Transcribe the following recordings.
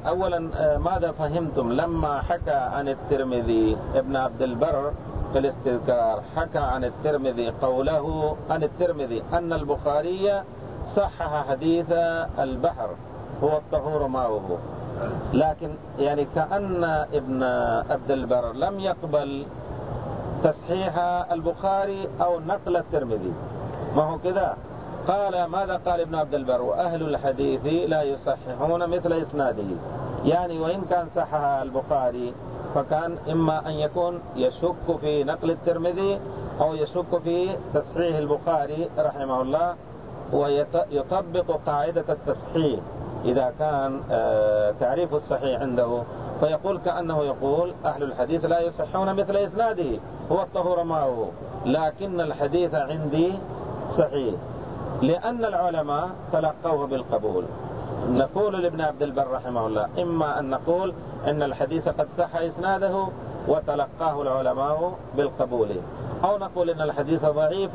أولا ماذا فهمتم لما حكى عن الترمذي ابن عبد البر في الاستذكار، حكى عن الترمذي قوله عن الترمذي أن البخاري صحح حديث البحر هو الطهور ماؤه، لكن يعني كأن ابن عبد البر لم يقبل تصحيح البخاري أو نقل الترمذي، ما هو كذا؟ قال ماذا قال ابن عبد البر؟ وأهل الحديث لا يصححون مثل إسناده، يعني وإن كان صحح البخاري فكان إما أن يكون يشك في نقل الترمذي أو يشك في تصحيح البخاري رحمه الله، ويطبق قاعدة التصحيح إذا كان تعريف الصحيح عنده، فيقول كأنه يقول أهل الحديث لا يصححون مثل إسناده هو الطهور ماؤه، لكن الحديث عندي صحيح لأن العلماء تلقوه بالقبول. نقول لابن عبد البر رحمه الله إما أن نقول أن الحديث قد صح إسناده وتلقاه العلماء بالقبول، أو نقول أن الحديث ضعيف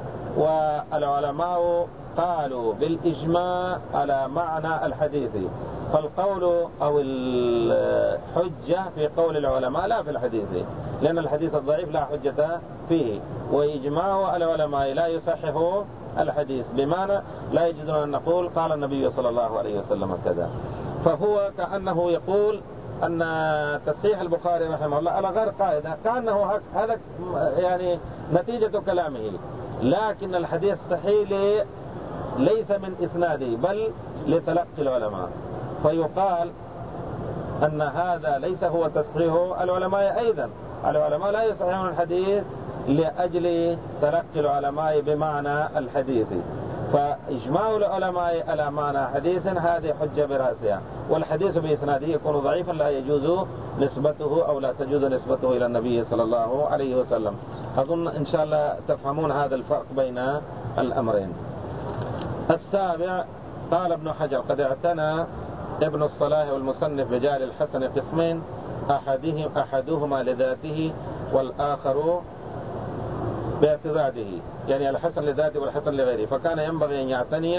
والعلماء قالوا بالإجماع على معنى الحديث، فالقول أو الحجة في قول العلماء لا في الحديث، لأن الحديث الضعيف لا حجة فيه، وإجماع العلماء لا يصححوا الحديث، بمعنى لا يجوز أن نقول قال النبي صلى الله عليه وسلم كذا. فهو كأنه يقول أن تصحيح البخاري رحمه الله على غير قاعدة، كأنه هذا يعني نتيجة كلامه، لكن الحديث صحيح ليس من إسناده بل لتلقي العلماء، فيقال أن هذا ليس هو تصحيح العلماء. أيضا العلماء لا يصححون الحديث لأجل تلقي العلماء بمعنى الحديث، فإجماع العلماء على معنى حديث هذه حجة برأسها، والحديث بإسناده يكون ضعيفا لا يجوز نسبته أو لا تجوز نسبته إلى النبي صلى الله عليه وسلم. أظن إن شاء الله تفهمون هذا الفرق بين الأمرين. السابع قال ابن حجر قد اعتنى ابن الصلاح والمصنف رجال الحسن قسمين، أحدهما لذاته والآخر باعتضاده، يعني الحسن لذاته والحسن لغيره، فكان ينبغي أن يعتني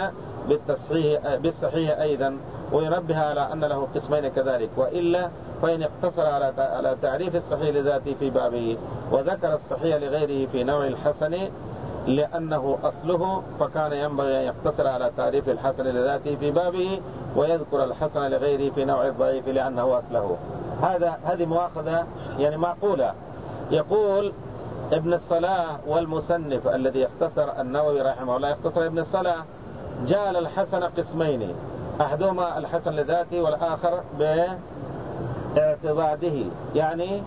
بالصحيح أيضا وينبه على أن له قسمين كذلك، وإلا فإن اقتصر على تعريف الصحيح لذاته في بابه وذكر الصحيح لغيره في نوع الحسن لأنه أصله، فكان ينبغي أن يقتصر على تعريف الحسن لذاته في بابه ويذكر الحسن لغيره في نوع الضعيف لأنه أصله. هذه مؤاخذة يعني معقولة. يقول ابن الصلاح والمصنف الذي يختصر النووي رحمه الله يختصر ابن الصلاح جعل الحسن قسمين، أحدهما الحسن لذاته والآخر باعتضاده، يعني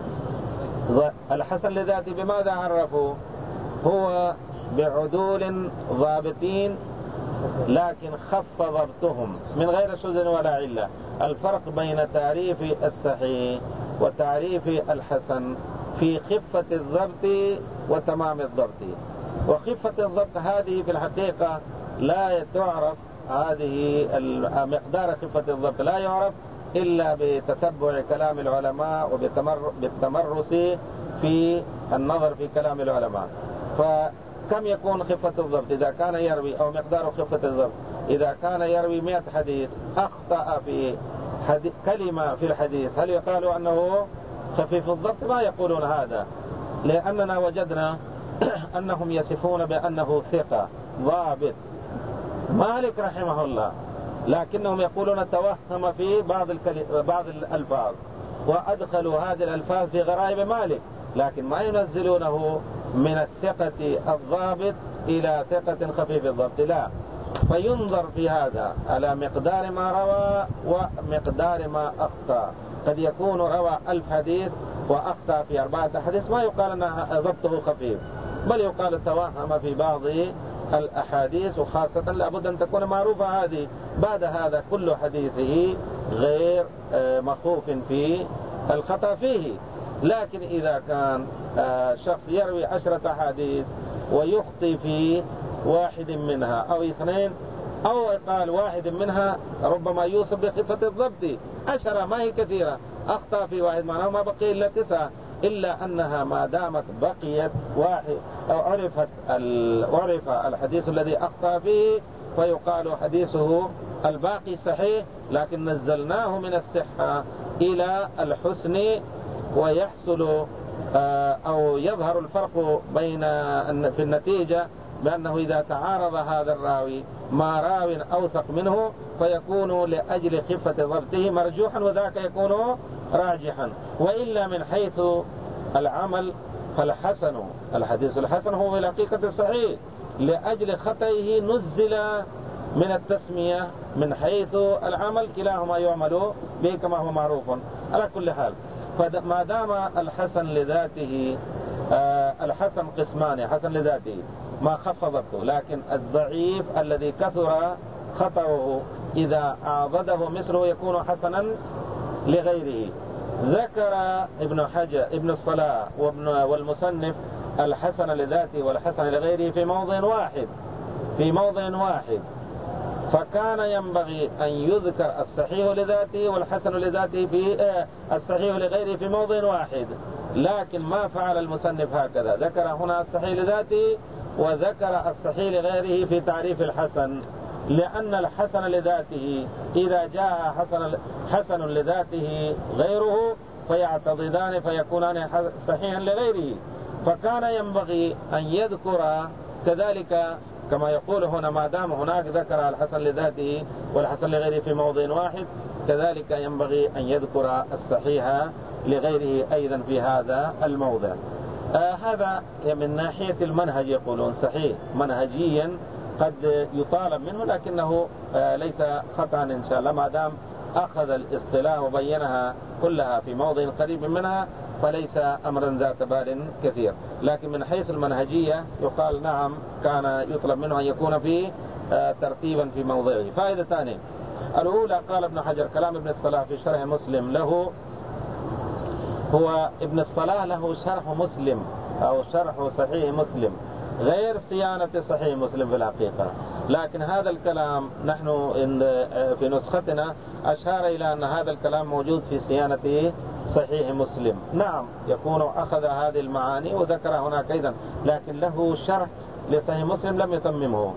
الحسن لذاته بماذا عرفوا؟ هو بعدول ضابطين لكن خف ضبطهم من غير شذ ولا علة. الفرق بين تعريف الصحيح وتعريف الحسن في خفة الضبط وتمام الضبط. وخفة الضبط هذه في الحقيقة لا تعرف، هذه مقدار خفة الضبط لا يعرف إلا بتتبع كلام العلماء وبالتمرس في النظر في كلام العلماء. فكم يكون خفة الضبط إذا كان يروي، أو مقدار خفة الضبط إذا كان يروي 100 حديث أخطأ في كلمة في الحديث، هل يقال أنه خفيف الضبط؟ ما يقولون هذا، لأننا وجدنا أنهم يصفون بأنه ثقة ضابط مالك رحمه الله، لكنهم يقولون توهم في بعض الألفاظ وأدخلوا هذه الألفاظ في غرائب مالك، لكن ما ينزلونه من الثقة الضابط إلى ثقة خفيف الضبط، لا. فينظر في هذا على مقدار ما روى ومقدار ما أخطأ. قد يكون روى 1000 حديث وأخطأ في 4 حديث، ما يقال أن ضبطه خفيف، بل يقال توهم في بعض الأحاديث، وخاصة لابد أن تكون معروفة هذه. بعد هذا كل حديثه غير مخوف في الخطأ فيه. لكن إذا كان شخص يروي 10 حديث ويخطي في واحد منها أو 2، أو قال واحد منها ربما يوصف بخفة الضبط 10 ما هي كثيرة، أخطأ في واحد معناه ما بقي إلا 9، إلا أنها ما دامت بقيت واحد أو عرف الحديث الذي أخطأ فيه فيقال حديثه الباقي صحيح لكن نزلناه من الصحة إلى الحسن، ويحصل أو يظهر الفرق بين في النتيجة بأنه إذا تعارض هذا الراوي مع راو أوثق منه فيكون لأجل خفة ضبطه مرجوحا وذاك يكون راجحا. وإلا من حيث العمل فالحسن، الحديث الحسن هو في الحقيقة الصحيح، لأجل خطئه نزل من التسمية. من حيث العمل كلاهما يعمل به كما هو معروف. على كل حال فما دام الحسن لذاته، الحسن قسمان: حسن لذاته ما خف ضبطه، لكن الضعيف الذي كثر خطأه إذا عاضده مثله يكون حسنا لغيره. ذكر ابن حجر ابن الصلاح والمصنف الحسن لذاته والحسن لغيره في موضع واحد، فكان ينبغي أن يذكر الصحيح لذاته والحسن لذاته في الصحيح لغيره في موضع واحد. لكن ما فعل المصنف هكذا، ذكر هنا الصحيح لذاته وذكر الصحيح لغيره في تعريف الحسن، لأن الحسن لذاته إذا جاء حسن لذاته غيره فيعتضدان فيكونان صحيحا لغيره. فكان ينبغي أن يذكر كذلك كما يقول هنا، ما دام هناك ذكر الحسن لذاته والحسن لغيره في موضع واحد، كذلك ينبغي أن يذكر الصحيح لغيره أيضا في هذا الموضع. هذا من ناحية المنهج يقولون صحيح منهجيا قد يطالب منه، لكنه ليس خطأ إن شاء الله ما دام أخذ الاصطلاح وبينها كلها في موضع قريب منها، فليس أمرا ذات بال كثير. لكن من حيث المنهجية يقال نعم كان يطلب منه أن يكون في ترتيبا في موضعه. فائدة ثانية الأولى، قال ابن حجر كلام ابن الصلاح في شرح مسلم له، هو ابن الصلاح له شرح مسلم أو شرح صحيح مسلم غير صيانة صحيح مسلم في الحقيقة. لكن هذا الكلام نحن في نسختنا أشار إلى أن هذا الكلام موجود في صيانة صحيح مسلم. نعم يكون أخذ هذه المعاني وذكر هناك أيضا، لكن له شرح لصحيح مسلم لم يتممه.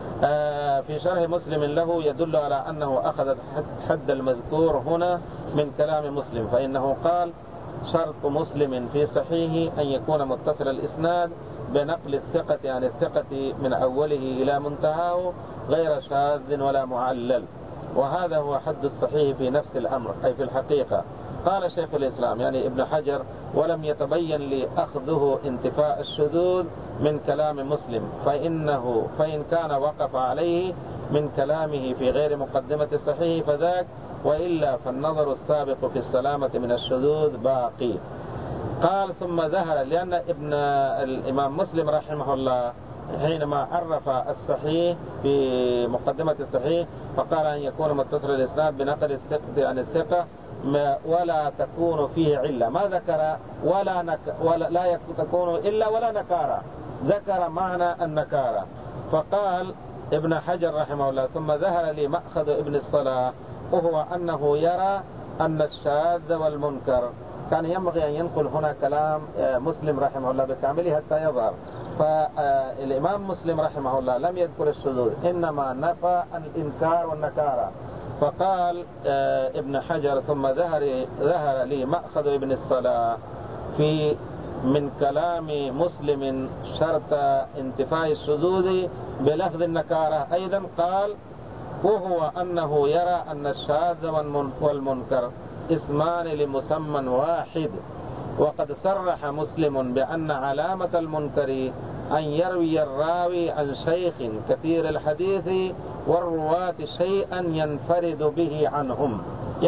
في شرح مسلم له يدل على أنه أخذ حد المذكور هنا من كلام مسلم، فإنه قال: شرط مسلم في صحيحه أن يكون متصل الإسناد بنقل الثقة عن الثقة من أوله إلى منتهاه غير شاذ ولا معلل، وهذا هو حد الصحيح في نفس الأمر أي في الحقيقة. قال شيخ الإسلام يعني ابن حجر: ولم يتبين لي أخذه انتفاء الشذوذ من كلام مسلم، فإن كان وقف عليه من كلامه في غير مقدمة صحيح فذاك، وإلا فالنظر السابق في السلامة من الشذوذ باقي. قال: ثم ظهر، لأن الإمام مسلم رحمه الله حينما عرف الصحيح في مقدمة الصحيح فقال أن يكون متصل الإسناد بنقل الثقة عن الثقة ولا تكون فيه علة. ما ذكر ولا لا تكون إلا ولا نكارة، ذكر معنى النكارة. فقال ابن حجر رحمه الله: ثم ظهر لي مأخذ ابن الصلاح، وهو أنه يرى أن الشاذ والمنكر. كان ينبغي أن ينقل هنا كلام مسلم رحمه الله بكامله حتى يظهر. فالإمام مسلم رحمه الله لم يذكر الشذوذ، إنما نفى الإنكار والنكارة. فقال ابن حجر: ثم ظهر لي مأخذ ابن الصلاح في من كلام مسلم شرط انتفاء الشذوذ بلفظ النكارة أيضا. قال: وهو أنه يرى أن الشاذ والمنكر اسمان لمسمى واحد، وقد صرح مسلم بأن علامة المنكر أن يروي الراوي عن شيخ كثير الحديث والرواة شيئا ينفرد به عنهم.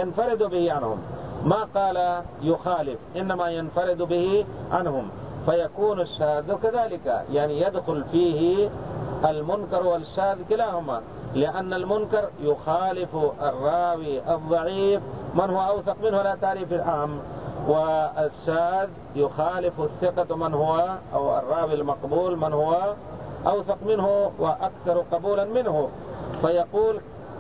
ما قال يخالف، إنما ينفرد به عنهم، فيكون الشاذ كذلك، يعني يدخل فيه المنكر والشاذ كلاهما، لأن المنكر يخالف الراوي الضعيف من هو أوثق منه على تعريف العام، والشاذ يخالف الثقة من هو أو الراوي المقبول من هو أوثق منه وأكثر قبولا منه. فيقول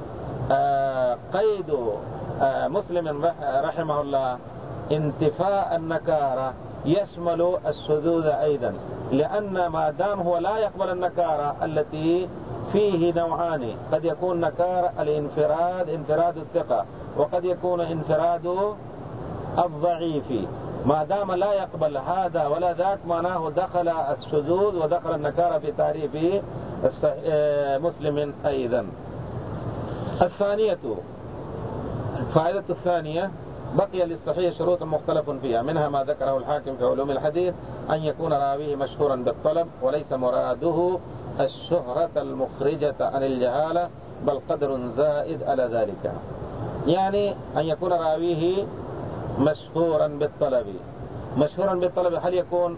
قيد مسلم رحمه الله انتفاء النكارة يشمل الشذوذ أيضا، لأن ما دام هو لا يقبل النكارة التي فيه نوعان، قد يكون نكار الانفراد انفراد الثقة، وقد يكون انفراد الضعيف. ما دام لا يقبل هذا ولا ذاك معناه دخل الشذوذ ودخل النكارة في تعريف مسلم أيضا. الثانية، الفائدة الثانية، بقي للصحيح شروط مختلف فيها، منها ما ذكره الحاكم في علوم الحديث أن يكون راويه مشهورا بالطلب، وليس مراده الشهرة المخرجة عن الجهالة، بل قدر زائد على ذلك. يعني أن يكون راويه مشهورا بالطلب. مشهورا بالطلب هل يكون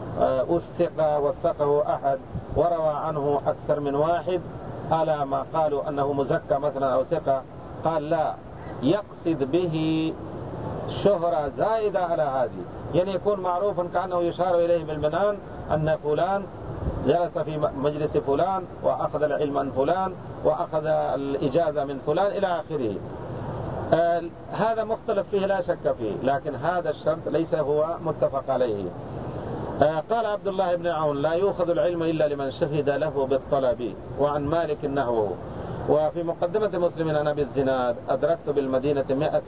وثقه أحد وروى عنه أكثر من واحد على ما قالوا أنه مزكى مثلا أو ثقة؟ قال لا، يقصد به شهرة زائدة على هذه، يعني يكون معروفا كأنه يشار إليه بالبنان أن فلان جلس في مجلس فلان وأخذ العلم عن فلان وأخذ الإجازة من فلان إلى آخره. هذا مختلف فيه لا شك فيه، لكن هذا الشرط ليس هو متفق عليه. قال عبد الله بن عون: لا يؤخذ العلم إلا لمن شهد له بالطلب. وعن مالك النحو. وفي مقدمة مسلم عن أبي الزناد: أدركت بالمدينة 100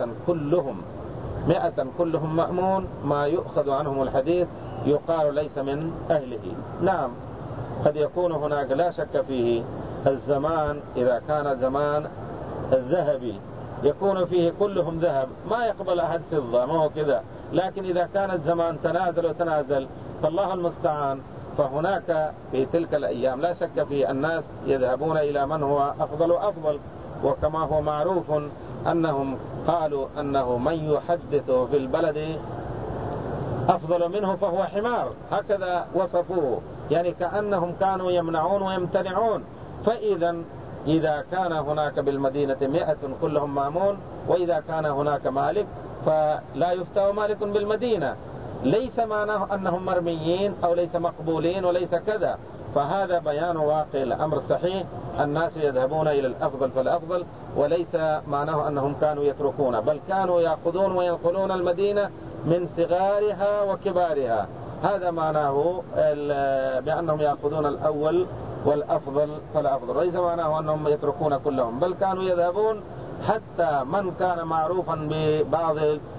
كلهم مأمون، ما يؤخذ عنهم الحديث يقال ليس من أهله. نعم، قد يكون هناك لا شك فيه الزمان، إذا كان زمان الذهبي يكون فيه كلهم ذهب ما يقبل أحد فضة، ما هو كذا. لكن إذا كان الزمان تنازل وتنازل فالله المستعان، فهناك في تلك الأيام لا شك فيه الناس يذهبون إلى من هو أفضل وأفضل. وكما هو معروف أنهم قالوا أنه من يحدث في البلد أفضل منه فهو حمار، هكذا وصفوه، يعني كأنهم كانوا يمنعون ويمتنعون. إذا كان هناك بالمدينة 100 كلهم مامون، وإذا كان هناك مالك فلا يفتى مالك بالمدينة، ليس معناه أنهم مرميين أو ليس مقبولين وليس كذا. فهذا بيان واقع الأمر الصحيح، الناس يذهبون إلى الأفضل فالأفضل، وليس معناه أنهم كانوا يتركون، بل كانوا يأخذون وينقلون المدينة من صغارها وكبارها. هذا معناه بأنهم يأخذون الأول والأفضل فالأفضل، ليس معناه أنهم يتركون كلهم، بل كانوا يذهبون حتى من كان معروفا ببعض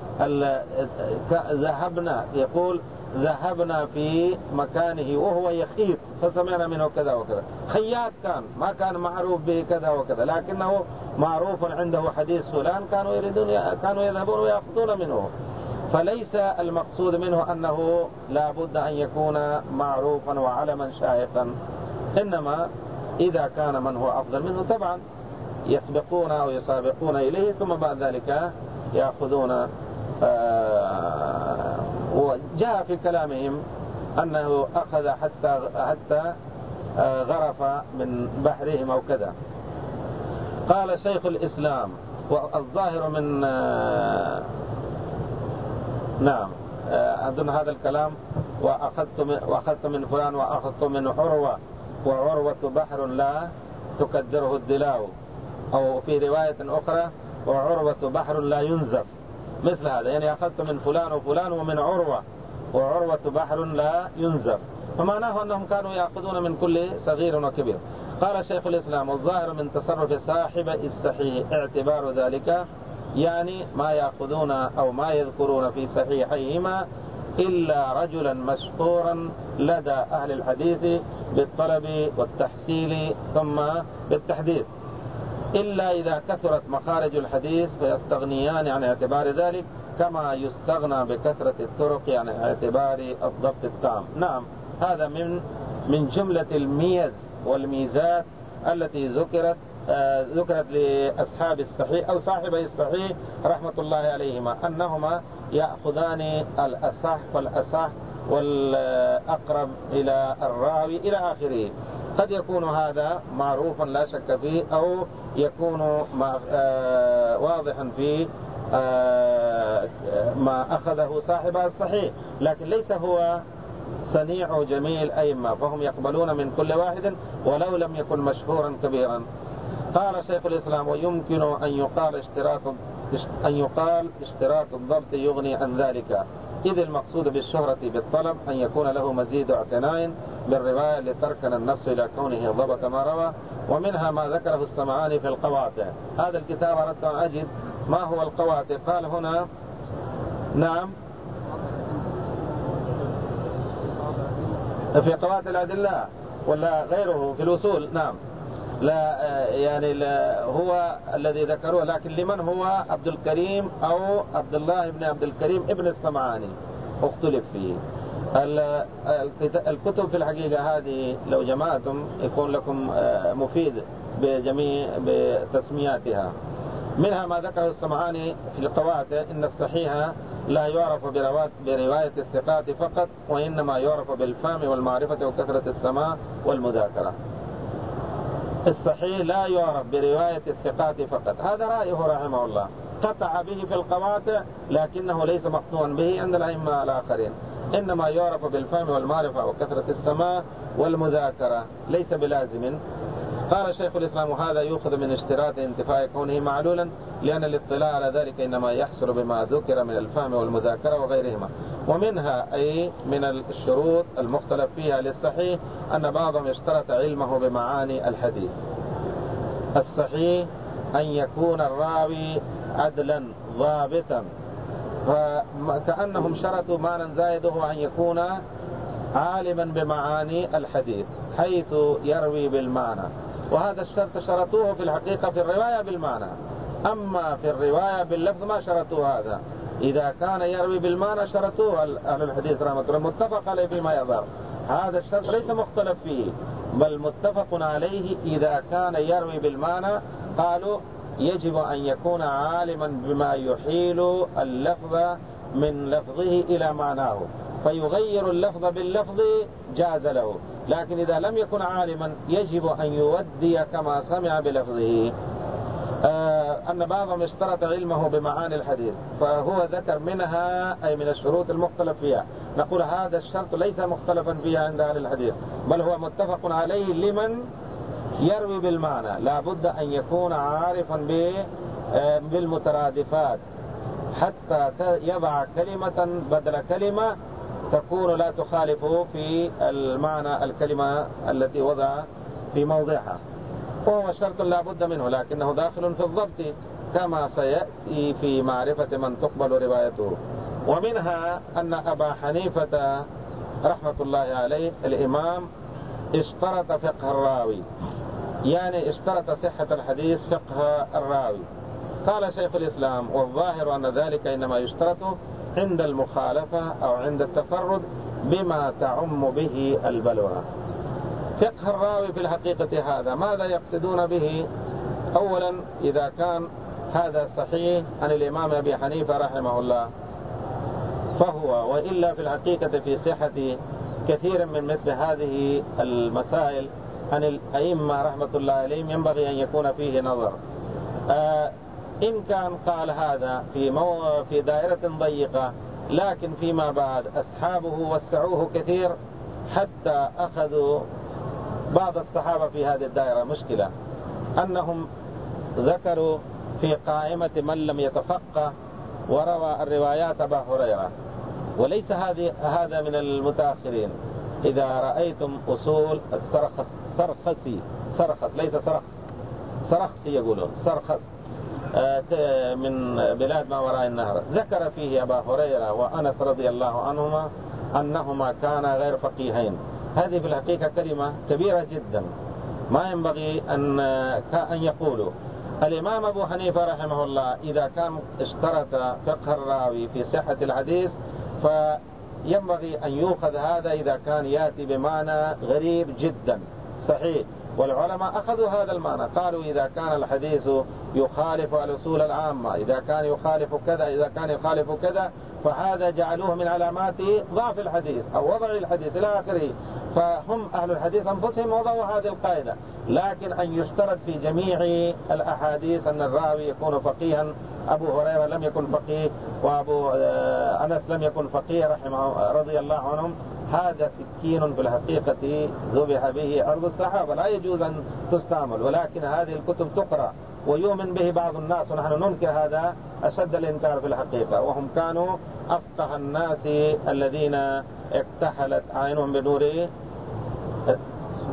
ذهبنا، يقول ذهبنا في مكانه وهو يخيط فسمعنا منه كذا وكذا. خياط كان ما كان معروف به كذا وكذا، لكنه معروف عنده حديث فلان، كانوا يذهبون ويأخذون منه. فليس المقصود منه أنه لا بد أن يكون معروفا وعلما شائقا، إنما إذا كان من هو أفضل منه طبعا يسبقون أو يسابقون إليه، ثم بعد ذلك يأخذون. وجاء في كلامهم أنه أخذ حتى غرف من بحرهم أو كذا. قال شيخ الإسلام: والظاهر من نعم أظن هذا الكلام: وأخذت من فلان وأخذت من عروة، وعروة بحر لا تكدره الدلاو، أو في رواية أخرى: وعروة بحر لا ينزف، مثل هذا، يعني أخذت من فلان وفلان ومن عروة، وعروة بحر لا ينزف، فمعناه أنهم كانوا يأخذون من كل صغير وكبير. قال شيخ الإسلام: والظاهر من تصرف صاحب الصحيح اعتبار ذلك، يعني ما يأخذون أو ما يذكرون في صحيحيهما إلا رجلا مشهورا لدى أهل الحديث بالطلب والتحصيل ثم بالتحديث، إلا إذا كثرت مخارج الحديث فيستغنيان عن اعتبار ذلك، كما يستغنى بكثرة الطرق عن اعتبار الضبط التام. نعم، هذا من جملة الميز والميزات التي ذكرت لأصحاب الصحيح أو صاحبي الصحيح رحمة الله عليهما، أنهما يأخذان الأصح والأصح والأقرب إلى الراوي إلى آخره. قد يكون هذا معروفا لا شك فيه، أو يكون واضحا في ما أخذه صاحب الصحيح، لكن ليس هو صنيع جميع الأئمة، فهم يقبلون من كل واحد ولو لم يكن مشهورا كبيرا. قال شيخ الإسلام: ويمكن أن يقال اشتراط الضبط يغني عن ذلك، إذ المقصود بالشهرة بالطلب أن يكون له مزيد اعتناء بالرواية لتركن النفس إلى كونه ضبط ما روى. ومنها ما ذكره السمعاني في القواطع. هذا الكتاب أردت أن أجد ما هو القواطع. قال هنا نعم في قواطع الأدلة ولا غيره في الوصول. نعم لا يعني لا هو الذي ذكروه، لكن لمن هو عبد الكريم أو عبد الله بن عبد الكريم ابن السمعاني اختلف فيه. الكتب في الحقيقة هذه لو جمعتم يكون لكم مفيد بجميع بتسمياتها. منها ما ذكره السمعاني في القواطع إن الصحيح لا يعرف برواية الثقات فقط، وإنما يعرف بالفهم والمعرفة وكثرة السماع والمذاكرة. الصحيح لا يعرف برواية الثقات فقط، هذا رأيه رحمه الله، قطع به في القواطع لكنه ليس مقطوعا به عند الأئمة الآخرين، إنما يعرف بالفهم والمعرفة وكثرة السماع والمذاكرة، ليس بلازم. قال شيخ الإسلام وهذا يؤخذ من اشتراط انتفاء كونه معلولا، لأن الاطلاع على ذلك إنما يحصل بما ذكر من الفهم والمذاكرة وغيرهما. ومنها أي من الشروط المختلف فيها للصحيح أن بعضهم اشترط علمه بمعاني الحديث. الصحيح أن يكون الراوي عدلا ضابطا، فكأنهم شرطوا معنى زائد هو أن يكون عالما بمعاني الحديث حيث يروي بالمعنى، وهذا الشرط شرطوه في الحقيقة في الرواية بالمعنى، أما في الرواية باللفظ ما شرطوه هذا. إذا كان يروي بالمعنى شرطوه أهل الحديث رحمة الله متفق عليه فيما يظهر. هذا الشرط ليس مختلف فيه بل متفق عليه. إذا كان يروي بالمعنى قالوا يجب أن يكون عالما بما يحيل اللفظ من لفظه إلى معناه، فيغير اللفظ باللفظ جاز له، لكن إذا لم يكن عالما يجب أن يودي كما سمع بلفظه. أن بعضهم اشترط علمه بمعاني الحديث، فهو ذكر منها أي من الشروط المختلف فيها. نقول هذا الشرط ليس مختلفا فيها عند أهل الحديث بل هو متفق عليه لمن يروي بالمعنى، لا بد أن يكون عارفا بالمترادفات حتى يضع كلمة بدل كلمة تكون لا تخالف في المعنى الكلمة التي وضع في موضعها، وهو شرط لا بد منه لكنه داخل في الضبط كما سيأتي في معرفة من تقبل روايته. ومنها أن أبا حنيفة رحمة الله عليه الإمام اشترط فقه الراوي، يعني اشترط صحة الحديث فقه الراوي. قال شيخ الإسلام والظاهر أن ذلك إنما يشترط عند المخالفة أو عند التفرد بما تعم به البلوى. فقه الراوي في الحقيقة هذا ماذا يقصدون به؟ أولا إذا كان هذا صحيح عن الإمام أبي حنيفة رحمه الله فهو، وإلا في الحقيقة في صحة كثير من مثل هذه المسائل عن الأئمة رحمة الله عليهم ينبغي أن يكون فيه نظر. إن كان قال هذا في دائرة ضيقة، لكن فيما بعد أصحابه وسعوه كثير حتى أخذوا بعض الصحابة في هذه الدائرة مشكلة أنهم ذكروا في قائمة من لم يتفقه وروى الروايات أبا هريرة، وليس هذا من المتأخرين. إذا رأيتم أصول سرخس ليس سرخسي يقولون سرخس من بلاد ما وراء النهر، ذكر فيه أبا هريرة وأنس رضي الله عنهما أنهما كانا غير فقيهين. هذه في الحقيقة كلمة كبيرة جدا ما ينبغي أن يقولوا. الإمام أبو حنيفة رحمه الله إذا كان اشترط فقه الراوي في صحة الحديث فينبغي أن يؤخذ هذا إذا كان يأتي بمعنى غريب جدا صحيح، والعلماء أخذوا هذا المعنى، قالوا إذا كان الحديث يخالف الأصول العامة، إذا كان يخالف كذا، إذا كان يخالف كذا، فهذا جعلوه من علامات ضعف الحديث أو وضع الحديث إلى آخره. فهم أهل الحديث أنفسهم وضعوا هذه القاعدة، لكن أن يشترط في جميع الأحاديث أن الراوي يكون فقيها. أبو هريرة لم يكن فقيه، وأبو أنس لم يكن فقيه رحمه رضي الله عنهم، هذا سكين في الحقيقة ذبح به أرض الصحابة، لا يجوز أن تستعمل. ولكن هذه الكتب تقرأ ويؤمن به بعض الناس، ونحن ننكر هذا أشد الإنكار في الحقيقة، وهم كانوا أفقه الناس الذين اكتحلت عينهم بنور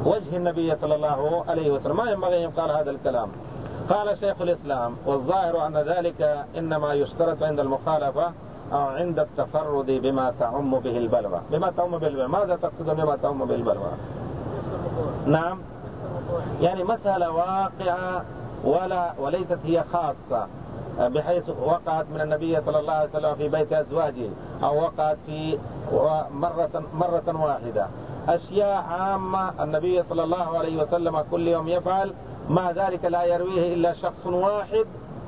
وجه النبي صلى الله عليه وسلم، ما ينبغي أن يقال هذا الكلام. قال شيخ الإسلام: والظاهر أن ذلك إنما يشترط عند المخالفة أو عند التفرد بما تعم به البلوى. بما تعم به البلوى، ماذا تقصد بما تعم به البلوى؟ نعم، يعني مسألة واقعة وليست هي خاصة، بحيث وقعت من النبي صلى الله عليه وسلم في بيت أزواجه، أو وقعت في مرة واحدة. أشياء عامة النبي صلى الله عليه وسلم كل يوم يفعل، مع ذلك لا يرويه إلا شخص واحد،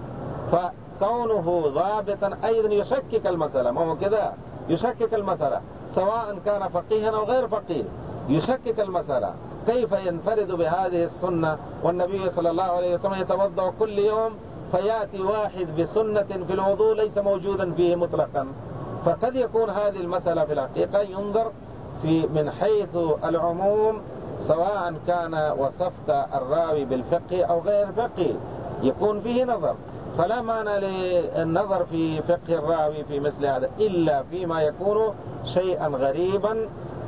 فكونه ضابطا أيضا يشكك المسألة. ما هو كذا، يشكك المسألة سواء كان فقيها أو غير فقيه، يشكك المسألة. كيف ينفرد بهذه السنة والنبي صلى الله عليه وسلم يتوضأ كل يوم، فيأتي واحد بسنة في الوضوء ليس موجودا فيه مطلقا؟ فقد يكون هذه المسألة في الحقيقة ينظر من حيث العموم، سواء كان وصفت الراوي بالفقه أو غير الفقه، يكون فيه نظر. فلا معنى للنظر في فقه الراوي في مثل هذا إلا فيما يكون شيئا غريبا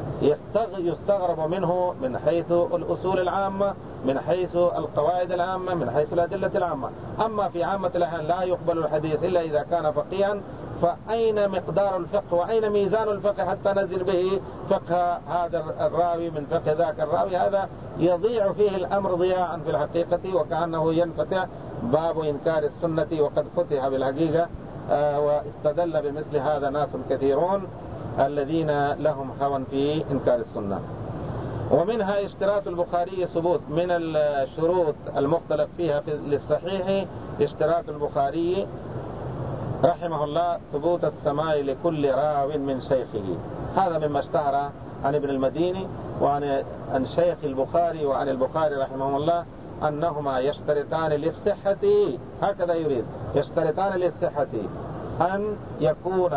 يستغرب منه من حيث الأصول العامة، من حيث القواعد العامة، من حيث الأدلة العامة. أما في عامة الأحيان لا يقبل الحديث إلا إذا كان فقيها، فأين مقدار الفقه وأين ميزان الفقه حتى نزل به فقه هذا الراوي من فقه ذاك الراوي؟ هذا يضيع فيه الأمر ضياعا في الحقيقة، وكأنه ينفتح باب إنكار السنة، وقد فتح بالحقيقة. واستدل بمثل هذا ناس كثيرون الذين لهم هوى في إنكار السنة. ومنها اشتراط البخاري ثبوت، من الشروط المختلف فيها للصحيح اشتراط البخاري رحمه الله ثبوت السماع لكل راو من شيخه. هذا مما اشتهر عن ابن المديني وعن شيخ البخاري وعن البخاري رحمه الله أنهما يشترطان للصحة، هكذا يريد، يشترطان للصحة أن يكون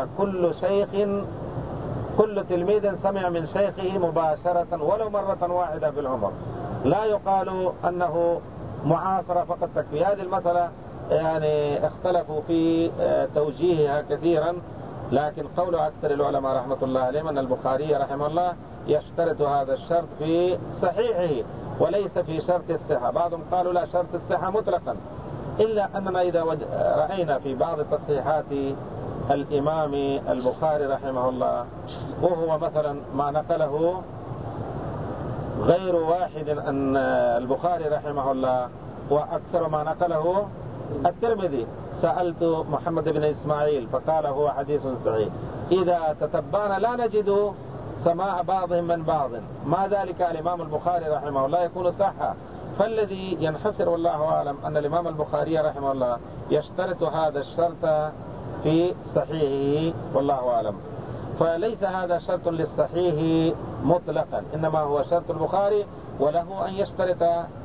كل تلميذ سمع من شيخه مباشرة ولو مرة واحدة في العمر. لا يقال أنه معاصرة فقط تكفي. هذه المسألة يعني اختلفوا في توجيهها كثيرا، لكن قول أكثر العلماء رحمة الله عليهم أن البخاري رحمه الله يشترط هذا الشرط في صحيحه وليس في شرط الصحة. بعضهم قالوا لا، شرط الصحة مطلقا، إلا أننا إذا رأينا في بعض تصحيحات الإمام البخاري رحمه الله، وهو مثلا ما نقله غير واحد أن البخاري رحمه الله، وأكثر ما نقله الترمذي. سألت محمد بن إسماعيل فقال هو حديث صحيح. إذا تتبعنا لا نجد سماع بعضهم من بعض، ما ذلك الإمام البخاري رحمه الله يكون صحة. فالذي ينحصر والله أعلم أن الإمام البخاري رحمه الله يشترط هذا الشرط في صحيحه والله أعلم. فليس هذا شرط للصحيح مطلقا، إنما هو شرط البخاري، وله أن يشترط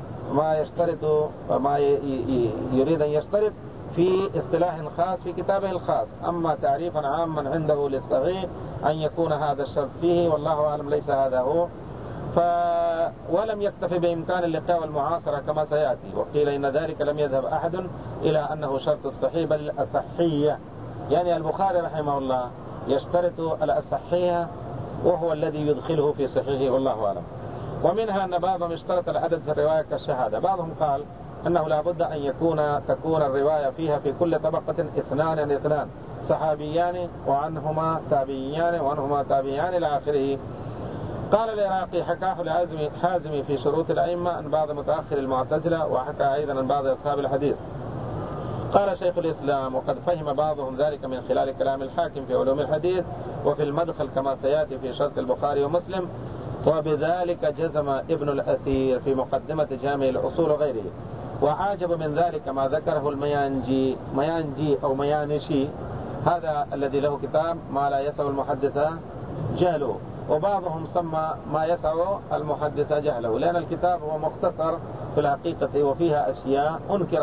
ما يريد أن يشترط في اصطلاح خاص في كتابه الخاص. أما تعريفا عاما عنده للصحيح أن يكون هذا الشرط فيه والله أعلم ليس هذا هو. ولم يكتفي بإمكان اللقاء والمعاصرة كما سيأتي، وقيل إن ذلك لم يذهب أحد إلى أنه شرط الصحيح بل الأصحية. يعني البخاري رحمه الله يشترط الأصحية وهو الذي يدخله في صحيحه والله أعلم. ومنها أن بعضهم اشترط العدد في الرواية كالشهادة. بعضهم قال أنه لا بد أن تكون الرواية فيها في كل طبقة اثنان صحابيان وعنهما تابعيان وعنهما تابعيان إلى آخره. قال العراقي حكاه لحازمي في شروط الأئمة عن بعض متأخر المعتزلة، وحكى أيضا عن بعض أصحاب الحديث. قال شيخ الإسلام: وقد فهم بعضهم ذلك من خلال كلام الحاكم في علوم الحديث وفي المدخل كما سيأتي في شرط البخاري ومسلم، وبذلك جزم ابن الأثير في مقدمة جامع الأصول وغيره. وعاجب من ذلك ما ذكره ميانجي أو ميانشي، هذا الذي له كتاب ما لا يسع المحدث جهله، وبعضهم سمى ما يسع المحدث جهله، لأن الكتاب هو مختصر في الحقيقة وفيها أشياء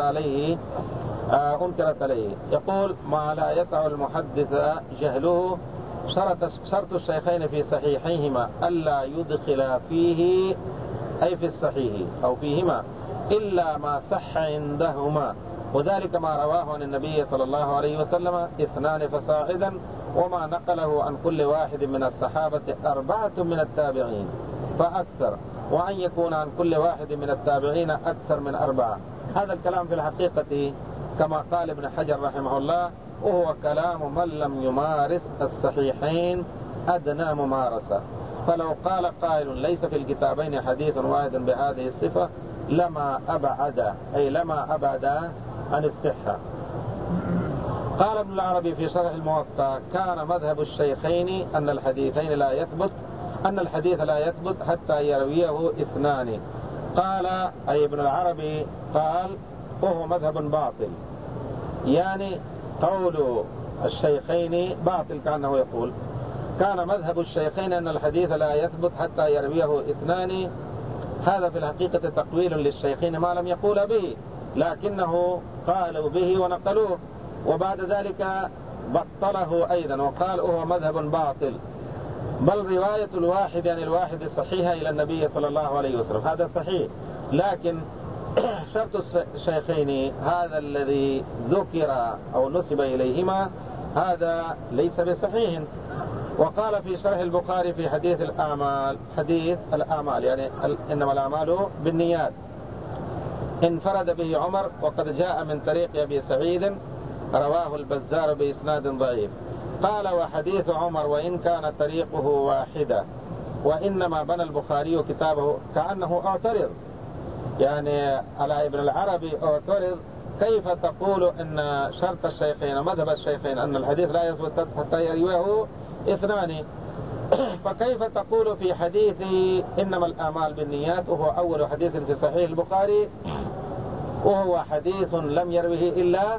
أنكرت عليه. يقول ما لا يسع المحدث جهله، شرط الشيخين في صحيحيهما ألا يدخل فيه أي في الصحيح أو فيهما إلا ما صح عندهما، وذلك ما رواه عن النبي صلى الله عليه وسلم 2 فصاعدا، وما نقله عن كل واحد من الصحابة 4 من التابعين فأكثر، وأن يكون عن كل واحد من التابعين أكثر من 4. هذا الكلام في الحقيقة كما قال ابن حجر رحمه الله وهو كلام من لم يمارس الصحيحين أدنى ممارسة. فلو قال قائل ليس في الكتابين حديث واحد بهذه الصفة لما أبعد عن الصحة. قال ابن العربي في شرح الموطأ كان مذهب الشيخين أن الحديث لا يثبت حتى يرويه 2. قال أي ابن العربي قال وهو مذهب باطل، يعني قول الشيخين باطل. كأنه يقول كان مذهب الشيخين أن الحديث لا يثبت حتى يرويه 2. هذا في الحقيقة تقويل للشيخين ما لم يقول به، لكنه قالوا به ونقلوه، وبعد ذلك بطله أيضا وقال هو مذهب باطل. بل رواية الواحد عن الواحد صحيحة إلى النبي صلى الله عليه وسلم، هذا صحيح، لكن شرط الشيخين هذا الذي ذكر أو نسب إليهما هذا ليس بصحيح. وقال في شرح البخاري في حديث الأعمال يعني إنما الأعمال بالنيات انفرد به عمر وقد جاء من طريق أبي سعيد رواه البزار بإسناد ضعيف. قال وحديث عمر وإن كان طريقه واحدة وإنما بنى البخاري كتابه كأنه اعترض، يعني على ابن العربي اعترض كيف تقول ان شرط الشيخين مذهب الشيخين ان الحديث لا يثبت حتى يرويه 2، فكيف تقول في حديث انما الاعمال بالنيات وهو اول حديث في صحيح البخاري وهو حديث لم يروه الا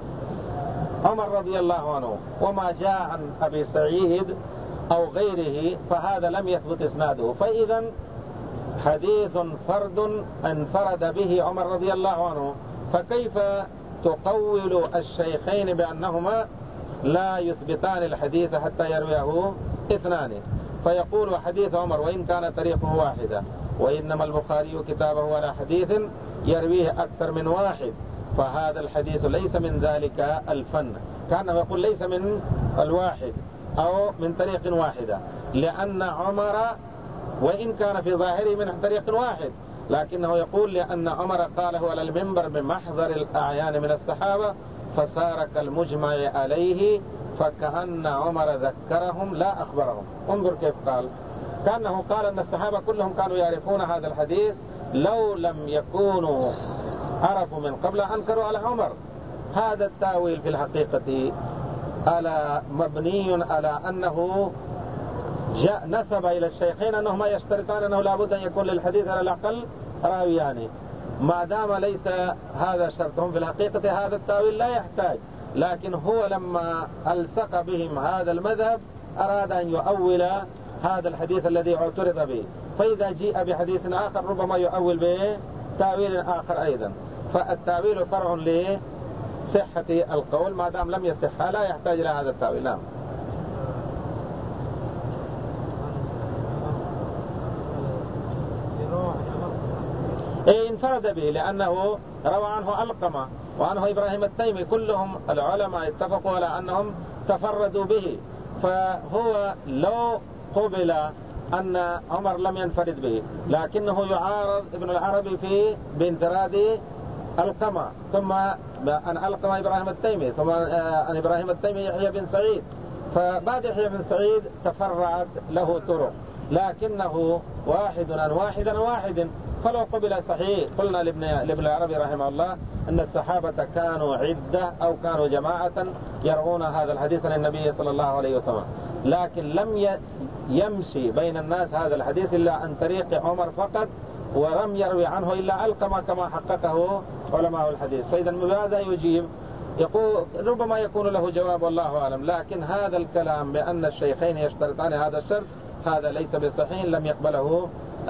عمر رضي الله عنه، وما جاء عن ابي سعيد او غيره فهذا لم يثبت اسناده، فاذا حديث فرد انفرد به عمر رضي الله عنه، فكيف تقول الشيخين بأنهما لا يثبتان الحديث حتى يرويه 2؟ فيقول حديث عمر وإن كان طريقه واحدة وإنما البخاري كتابه على حديث يرويه أكثر من واحد، فهذا الحديث ليس من ذلك الفن، كأنه يقول ليس من الواحد أو من طريق واحدة، لأن عمر وإن كان في ظاهره من طريق واحد لكنه يقول لأن عمر قاله على المنبر بمحضر الأعيان من الصحابة فصار كالمجمع عليه، فكأن عمر ذكرهم لا أخبرهم. انظر كيف قال، كأنه قال أن الصحابة كلهم كانوا يعرفون هذا الحديث، لو لم يكونوا عرفوا من قبل أنكروا على عمر. هذا التاويل في الحقيقة مبني على أنه جاء نسب إلى الشيخين أنهما يشترطان أنه لابد أن يكون للحديث على الأقل راويان، ما دام ليس هذا شرطهم في الحقيقة هذا التاويل لا يحتاج، لكن هو لما ألصق بهم هذا المذهب أراد أن يؤول هذا الحديث الذي اعترض به، فإذا جيء بحديث آخر ربما يؤول به تاويل آخر أيضا، فالتاويل فرع لصحة القول، ما دام لم يصح لا يحتاج إلى هذا التاويل. نعم. انفرد به لأنه روى عنه القمة وعنه إبراهيم التيمي، كلهم العلماء اتفقوا على أنهم تفردوا به، فهو لو قبل أن عمر لم ينفرد به لكنه يعارض ابن العربي في بانفراد القمة، ثم أن القمة إبراهيم التيمي، ثم أن إبراهيم التيمي يحيى بن سعيد، فبعد يحيى بن سعيد تفرعت له طرق، لكنه واحد عن واحد عن واحد، فلو قبل صحيح قلنا لابن العربي رحمه الله أن الصحابة كانوا عدة أو كانوا جماعة يرغون هذا الحديث عن النبي صلى الله عليه وسلم، لكن لم يمشي بين الناس هذا الحديث إلا عن طريق عمر فقط، ولم يروي عنه إلا القمة كما حققه علماء الحديث. فإذا ماذا يجيب؟ يقول ربما يكون له جواب والله أعلم، لكن هذا الكلام بأن الشيخين يشترطان هذا الشرط هذا ليس بصحيح، لم يقبله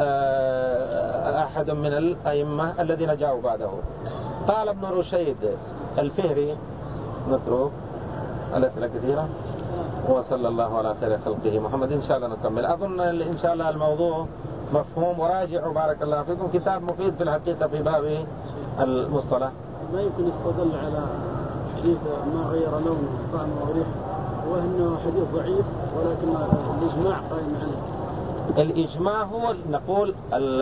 أحد من الأئمة الذين جاءوا بعده. قال ابن رشيد الفهري نترك الأسئلة كثيرة، وصلى الله على خير خلقه محمد. إن شاء الله نكمل، أظن إن شاء الله الموضوع مفهوم، وراجعوا بارك الله فيكم كتاب مفيد في الحقيقة في باب المصطلح. ما يمكن يستدل على حديث ما غير لونه طعمه وريحه وأنه حديث ضعيف ولكن الإجماع قائم عليه. الإجماع هو نقول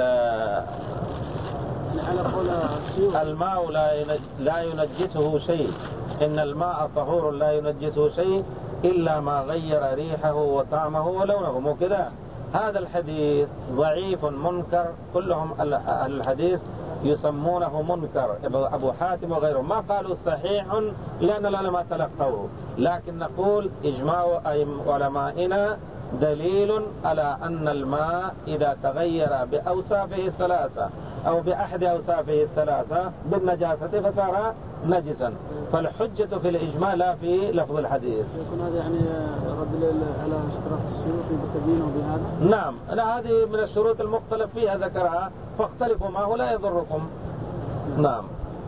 على قول السيوطي الماء لا ينجسه شيء، إن الماء طهور لا ينجسه شيء إلا ما غير ريحه وطعمه ولونه، مو كذا؟ هذا الحديث ضعيف منكر، كلهم أهل الحديث يسمونه منكر، أبو حاتم وغيره، ما قالوا صحيح لأن العلماء تلقوه، لكن نقول إجماع علمائنا دليل على أن الماء إذا تغير بأوصافه الثلاثة أو بأحد أوصافه الثلاثة بالنجاسة فصار نجسا، فالحجة في الإجماع لا في لفظ الحديث. يكون هذا يعني رد على اشتراط السيوطي بتبيينه بهذا؟ نعم، هذه من الشروط المختلف فيها ذكرها، فاختلفوا معه لا يضركم. نعم.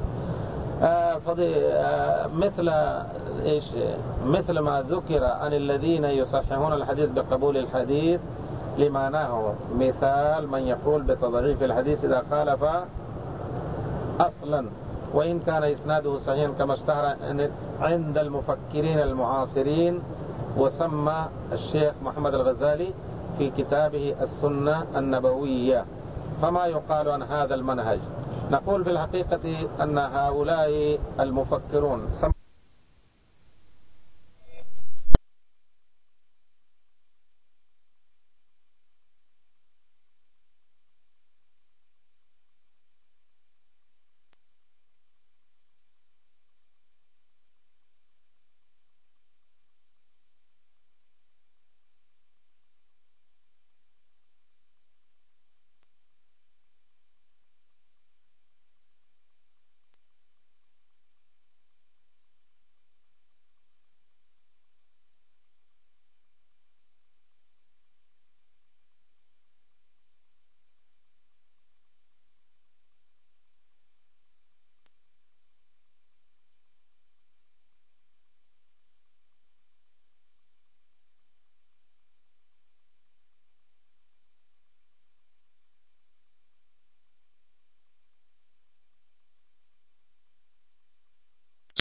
مثل ما ذكر عن الذين يصححون الحديث بقبول الحديث لمعناه، مثال من يقول بتضعيف الحديث إذا خالف أصلا وإن كان إسناده صحيحا كما اشتهر عند المفكرين المعاصرين، وسمى الشيخ محمد الغزالي في كتابه السنة النبوية. فما يقال عن هذا المنهج؟ نقول في الحقيقة أن هؤلاء المفكرون